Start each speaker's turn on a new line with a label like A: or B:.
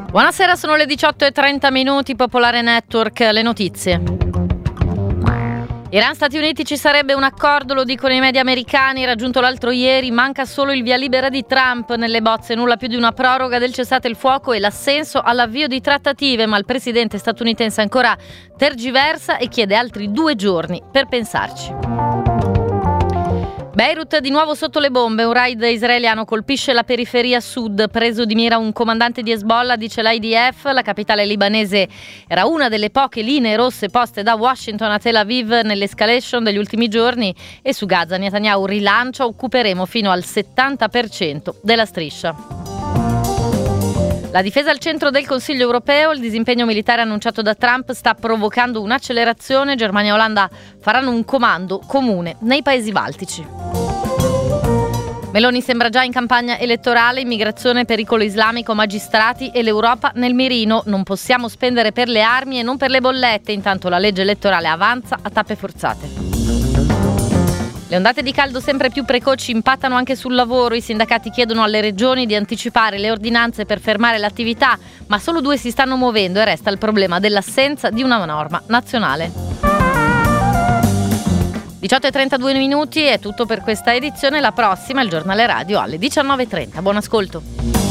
A: Buonasera, sono le 18:30, Popolare Network, le notizie. Iran-Stati Uniti, ci sarebbe un accordo, lo dicono i media americani, raggiunto l'altro ieri, manca solo il via libera di Trump nelle bozze, nulla più di una proroga del cessate il fuoco e l'assenso all'avvio di trattative, ma il presidente statunitense ancora tergiversa e chiede altri 2 giorni per pensarci. Beirut di nuovo sotto le bombe, un raid israeliano colpisce la periferia sud, preso di mira un comandante di Hezbollah, dice l'IDF. La capitale libanese era una delle poche linee rosse poste da Washington a Tel Aviv nell'escalation degli ultimi giorni e su Gaza Netanyahu rilancia, occuperemo fino al 70% della striscia. La difesa al centro del Consiglio europeo, il disimpegno militare annunciato da Trump sta provocando un'accelerazione. Germania e Olanda faranno un comando comune nei paesi baltici. Meloni sembra già in campagna elettorale, immigrazione, pericolo islamico, magistrati e l'Europa nel mirino. Non possiamo spendere per le armi e non per le bollette, intanto la legge elettorale avanza a tappe forzate. Le ondate di caldo sempre più precoci impattano anche sul lavoro. I sindacati chiedono alle regioni di anticipare le ordinanze per fermare l'attività, ma solo 2 si stanno muovendo e resta il problema dell'assenza di una norma nazionale. 18:32 è tutto per questa edizione. La prossima, il giornale radio alle 19:30. Buon ascolto.